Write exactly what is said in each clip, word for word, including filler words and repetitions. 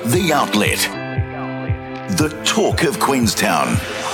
The Outlet. The talk of Queenstown.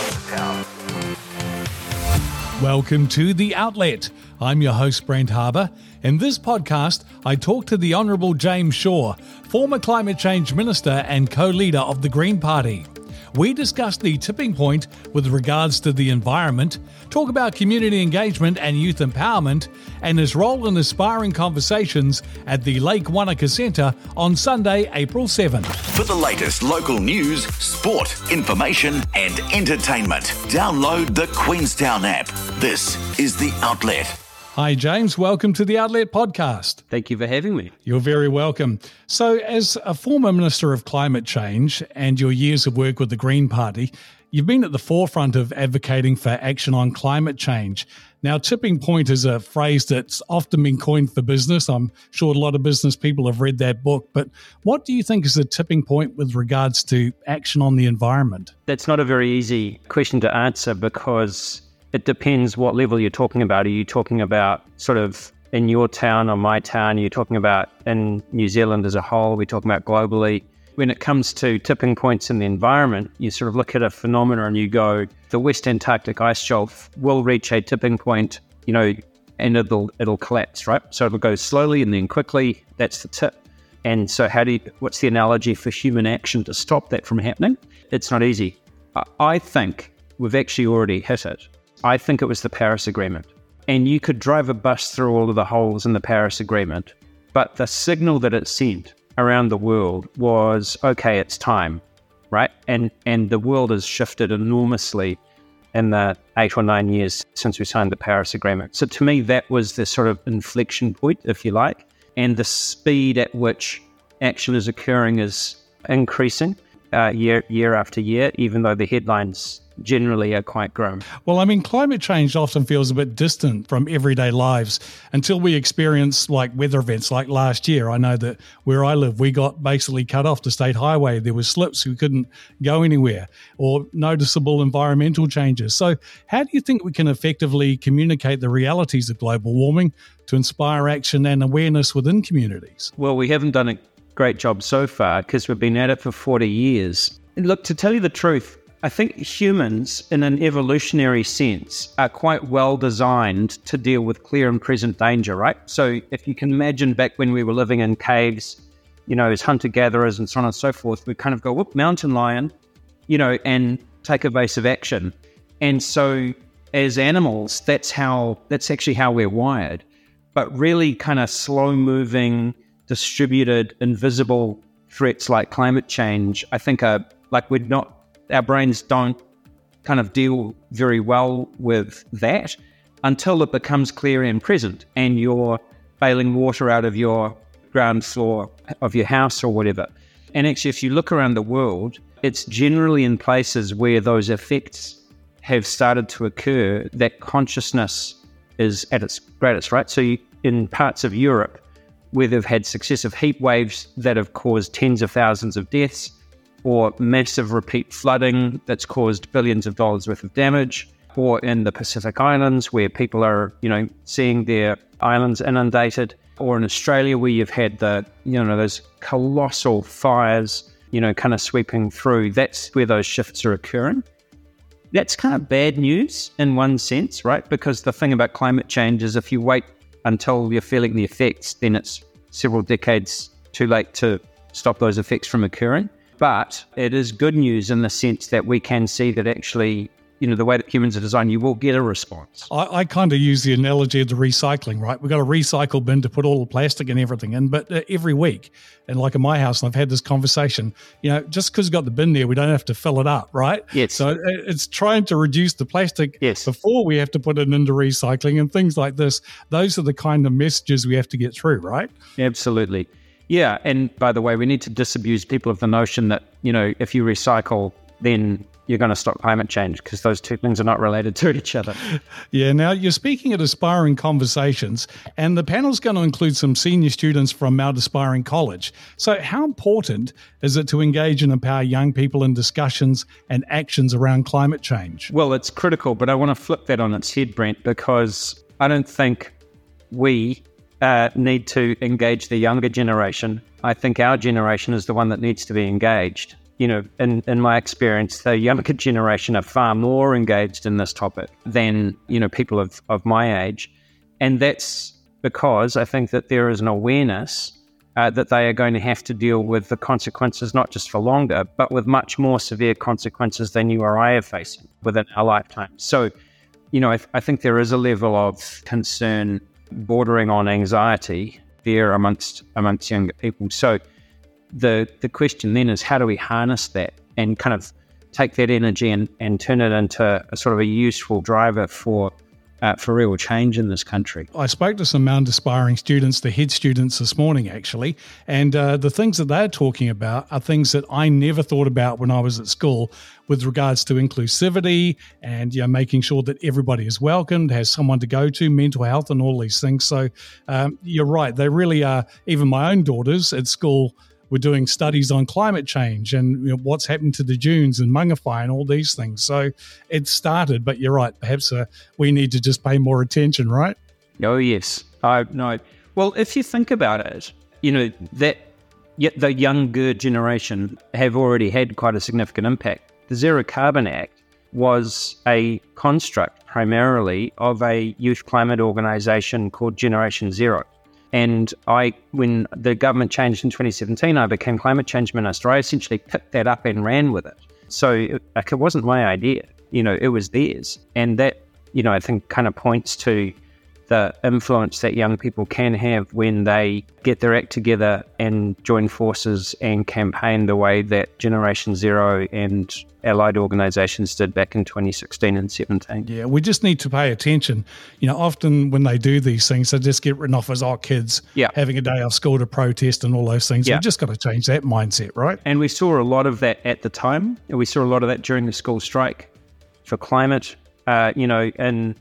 Welcome to The Outlet. I'm your host, Brent Harbour. In this podcast, I talk to the Honourable James Shaw, former Climate Change Minister and co-leader of the Green Party. We discuss the tipping point with regards to the environment, talk about community engagement and youth empowerment, and his role in aspiring conversations at the Lake Wanaka Centre on Sunday, April seventh. For the latest local news, sport, information and entertainment, download the Queenstown app. This is The Outlet. Hi James, welcome to the Outlet podcast. Thank you for having me. You're very welcome. So as a former Minister of Climate Change and your years of work with the Green Party, you've been at the forefront of advocating for action on climate change. Now, tipping point is a phrase that's often been coined for business. I'm sure a lot of business people have read that book, but what do you think is the tipping point with regards to action on the environment? That's not a very easy question to answer because it depends what level you're talking about. Are you talking about sort of in your town or my town? Are you talking about in New Zealand as a whole? Are we talking about globally? When it comes to tipping points in the environment, you sort of look at a phenomena and you go, the West Antarctic ice shelf will reach a tipping point, you know, and it'll it'll collapse, right? So it'll go slowly and then quickly. That's the tip. And so how do you, what's the analogy for human action to stop that from happening? It's not easy. I, I think we've actually already hit it. I think it was the Paris Agreement. And you could drive a bus through all of the holes in the Paris Agreement, but the signal that it sent around the world was, okay, it's time, right? And and the world has shifted enormously in the eight or nine years since we signed the Paris Agreement. So to me, that was the sort of inflection point, if you like, and the speed at which action is occurring is increasing uh, year year after year, even though the headlines generally are quite grim. Well, I mean, climate change often feels a bit distant from everyday lives until we experience like weather events like last year. I know that where I live, we got basically cut off the state highway. There was slips, we couldn't go anywhere, or noticeable environmental changes. So how do you think we can effectively communicate the realities of global warming to inspire action and awareness within communities? Well, we haven't done a great job so far because we've been at it for forty years. And look, to tell you the truth, I think humans, in an evolutionary sense, are quite well designed to deal with clear and present danger, right? So if you can imagine back when we were living in caves, you know, as hunter-gatherers and so on and so forth, we kind of go, whoop, mountain lion, you know, and take evasive action. And so as animals, that's how, that's actually how we're wired. But really kind of slow-moving, distributed, invisible threats like climate change, I think are like we're not, our brains don't kind of deal very well with that until it becomes clear and present and you're bailing water out of your ground floor of your house or whatever. And actually, if you look around the world, it's generally in places where those effects have started to occur that consciousness is at its greatest, right? So you, in parts of Europe where they've had successive heat waves that have caused tens of thousands of deaths, or massive repeat flooding that's caused billions of dollars worth of damage, or in the Pacific Islands where people are, you know, seeing their islands inundated, or in Australia where you've had the, you know, those colossal fires, you know, kind of sweeping through. That's where those shifts are occurring. That's kind of bad news in one sense, right? Because the thing about climate change is if you wait until you're feeling the effects, then it's several decades too late to stop those effects from occurring. But it is good news in the sense that we can see that actually, you know, the way that humans are designed, you will get a response. I, I kind of use the analogy of the recycling, right? We've got a recycle bin to put all the plastic and everything in, but uh, every week, and like in my house, and I've had this conversation, you know, just because we've got the bin there, we don't have to fill it up, right? Yes. So it, it's trying to reduce the plastic yes. before we have to put it into recycling and things like this. Those are the kind of messages we have to get through, right? Absolutely. Yeah, and by the way, we need to disabuse people of the notion that, you know, if you recycle, then you're going to stop climate change, because those two things are not related to each other. Yeah, now you're speaking at Aspiring Conversations, and the panel's going to include some senior students from Mount Aspiring College. So how important is it to engage and empower young people in discussions and actions around climate change? Well, it's critical, but I want to flip that on its head, Brent, because I don't think we uh, need to engage the younger generation. I think our generation is the one that needs to be engaged. You know, in, in my experience, the younger generation are far more engaged in this topic than, you know, people of, of my age. And that's because I think that there is an awareness uh, that they are going to have to deal with the consequences, not just for longer, but with much more severe consequences than you or I are facing within our lifetime. So, you know, I, I think there is a level of concern bordering on anxiety there amongst amongst younger people. So the the question then is, how do we harness that and kind of take that energy and, and turn it into a sort of a useful driver for Uh, for real change in this country? I spoke to some Mount aspiring students, the head students this morning actually, and uh, the things that they're talking about are things that I never thought about when I was at school with regards to inclusivity and, you know, making sure that everybody is welcomed, has someone to go to, mental health and all these things. So um, you're right, they really are. Even my own daughters at school were doing studies on climate change and, you know, what's happened to the dunes and Mangawhai and all these things. So it started, but you're right. Perhaps uh, we need to just pay more attention, right? Oh, yes. I no. Well, if you think about it, you know, that yet the younger generation have already had quite a significant impact. The Zero Carbon Act was a construct primarily of a youth climate organisation called Generation Zero. And I, when the government changed in twenty seventeen, I became climate change minister. I essentially picked that up and ran with it. So it, like, it wasn't my idea, you know, it was theirs. And that, you know, I think kind of points to the influence that young people can have when they get their act together and join forces and campaign the way that Generation Zero and allied organisations did back in twenty sixteen and seventeen. Yeah, we just need to pay attention. You know, often when they do these things, they just get written off as, oh, kids yeah. having a day off school to protest and all those things. Yeah. We've just got to change that mindset, right? And we saw a lot of that at the time. We saw a lot of that during the school strike for climate. Uh, you know, in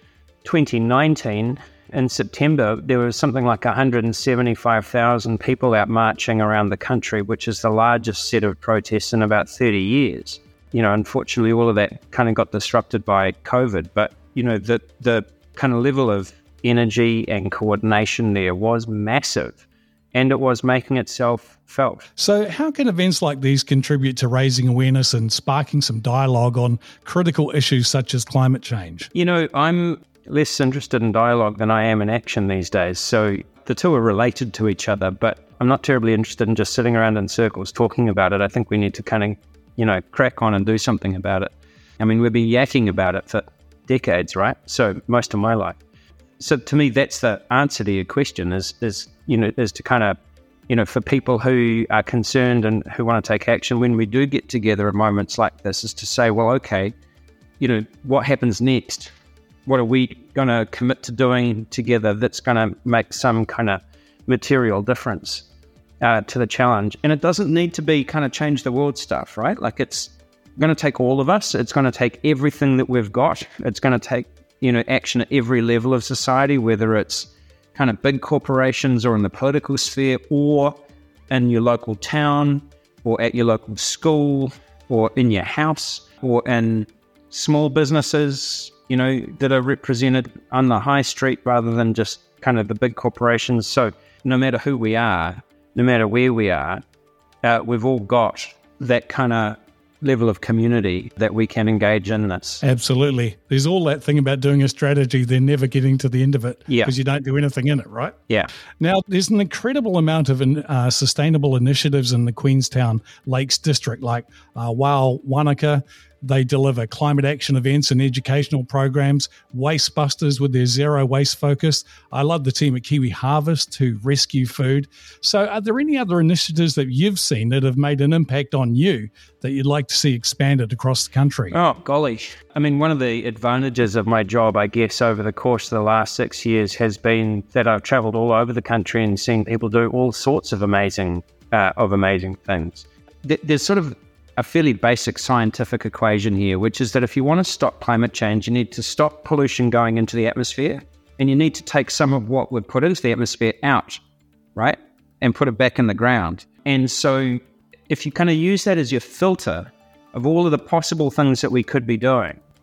twenty nineteen, in September, there was something like one hundred seventy-five thousand people out marching around the country, which is the largest set of protests in about thirty years. You know, unfortunately, all of that kind of got disrupted by COVID. But, you know, the the kind of level of energy and coordination there was massive, and it was making itself felt. So how can events like these contribute to raising awareness and sparking some dialogue on critical issues such as climate change? You know, I'm less interested in dialogue than I am in action these days. So the two are related to each other, but I'm not terribly interested in just sitting around in circles talking about it. I think we need to kind of, you know, crack on and do something about it. I mean, we've been yakking about it for decades, right? So most of my life. So to me, that's the answer to your question is, is you know, is to kind of, you know, for people who are concerned and who want to take action when we do get together at moments like this, is to say, well, okay, you know, what happens next? What are we going to commit to doing together that's going to make some kind of material difference uh, to the challenge? And it doesn't need to be kind of change the world stuff, right? Like, it's going to take all of us. It's going to take everything that we've got. It's going to take, you know, action at every level of society, whether it's kind of big corporations or in the political sphere or in your local town or at your local school or in your house or in small businesses, you know, that are represented on the high street rather than just kind of the big corporations. So no matter who we are, no matter where we are, uh, we've all got that kind of level of community that we can engage in this. Absolutely. There's all that thing about doing a strategy, then never getting to the end of it Yeah. because you don't do anything in it, right? Yeah. Now, there's an incredible amount of uh, sustainable initiatives in the Queenstown Lakes District, like uh, Wao Wanaka. They deliver climate action events and educational programs, Waste Busters with their zero waste focus. I love the team at Kiwi Harvest who rescue food. So are there any other initiatives that you've seen that have made an impact on you that you'd like to see expanded across the country? Oh, golly. I mean, one of the advantages of my job, I guess, over the course of the last six years has been that I've traveled all over the country and seen people do all sorts of amazing, uh, of amazing things. There's sort of a fairly basic scientific equation here, which is that if you want to stop climate change, you need to stop pollution going into the atmosphere, and you need to take some of what we've put into the atmosphere out, right, and put it back in the ground. And so if you kind of use that as your filter of all of the possible things that we could be doing,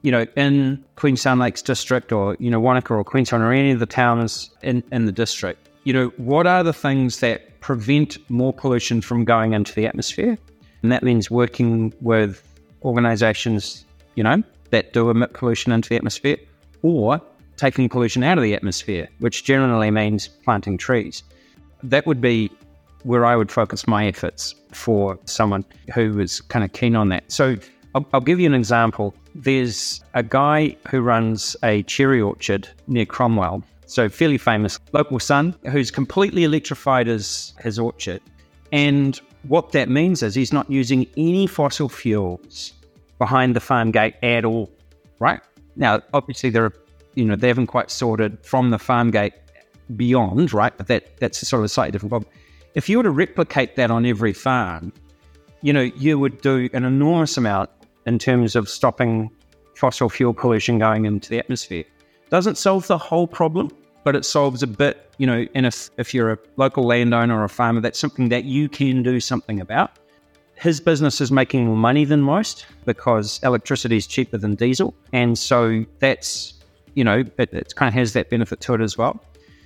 you know, in Queenstown Lakes District or, you know, Wanaka or Queenstown or any of the towns in, in the district, you know, what are the things that prevent more pollution from going into the atmosphere? And that means working with organisations, you know, that do emit pollution into the atmosphere, or taking pollution out of the atmosphere, which generally means planting trees. That would be where I would focus my efforts for someone who is kind of keen on that. So I'll, I'll give you an example. There's a guy who runs a cherry orchard near Cromwell, so fairly famous, local son, who's completely electrified his, his orchard. And what that means is he's not using any fossil fuels behind the farm gate at all, right? Now, obviously, there are, you know, they haven't quite sorted from the farm gate beyond, right? But that that's a sort of a slightly different problem. If you were to replicate that on every farm, you know, you would do an enormous amount in terms of stopping fossil fuel pollution going into the atmosphere. Doesn't solve the whole problem, but it solves a bit, you know, and if, if you're a local landowner or a farmer, that's something that you can do something about. His business is making more money than most because electricity is cheaper than diesel. And so that's, you know, it, it kind of has that benefit to it as well.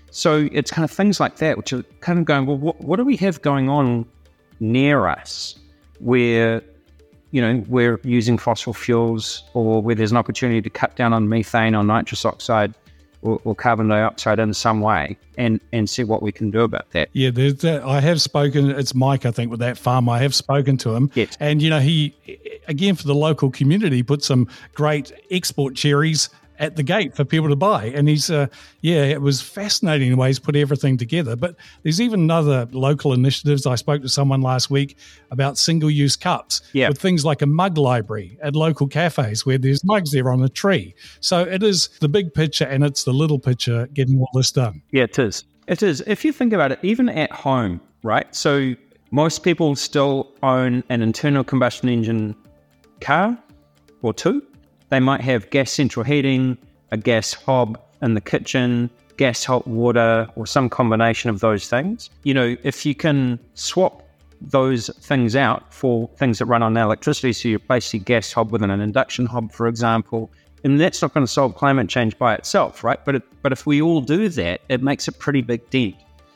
So it's kind of things like that, which are kind of going, well, what, what do we have going on near us where, you know, we're using fossil fuels, or where there's an opportunity to cut down on methane or nitrous oxide or, or carbon dioxide in some way, and, and see what we can do about that. Yeah, there's uh, I have spoken, it's Mike, I think, with that farm. I have spoken to him. Yes. And, you know, he, again, for the local community, put some great export cherries at the gate for people to buy. And he's, uh, yeah, it was fascinating the way he's put everything together. But there's even other local initiatives. I spoke to someone last week about single-use cups, yeah, with things like a mug library at local cafes where there's mugs there on a tree. So it is the big picture and it's the little picture getting all this done. Yeah, it is. It is. If you think about it, even at home, right? So most people still own an internal combustion engine car or two. They might have gas central heating, a gas hob in the kitchen, gas hot water, or some combination of those things. You know, if you can swap those things out for things that run on electricity, so you replace your gas hob with an induction hob, for example, and that's not going to solve climate change by itself, right? But it, but if we all do that, it makes a pretty big dent.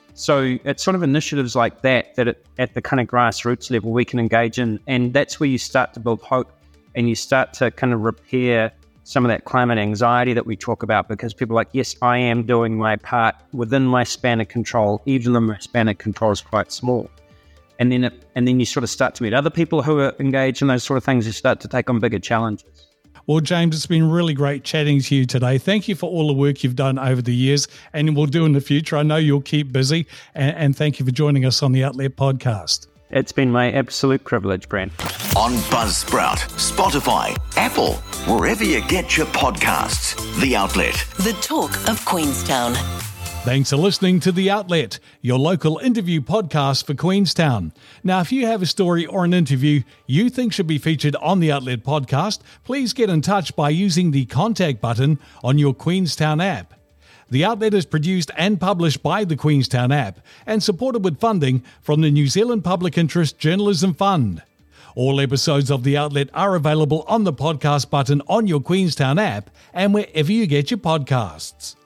So it's sort of initiatives like that that it, at the kind of grassroots level we can engage in, and that's where you start to build hope. And you start to kind of repair some of that climate anxiety that we talk about, because people are like, yes, I am doing my part within my span of control, even though my span of control is quite small. And then it, and then you sort of start to meet other people who are engaged in those sort of things. You start to take on bigger challenges. Well, James, it's been really great chatting to you today. Thank you for all the work you've done over the years and will do in the future. I know you'll keep busy. And, and thank you for joining us on the Outlet Podcast. It's been my absolute privilege, Brent. On Buzzsprout, Spotify, Apple, wherever you get your podcasts. The Outlet. The talk of Queenstown. Thanks for listening to The Outlet, your local interview podcast for Queenstown. Now, if you have a story or an interview you think should be featured on The Outlet podcast, please get in touch by using the contact button on your Queenstown app. The Outlet is produced and published by the Queenstown app and supported with funding from the New Zealand Public Interest Journalism Fund. All episodes of The Outlet are available on the podcast button on your Queenstown app and wherever you get your podcasts.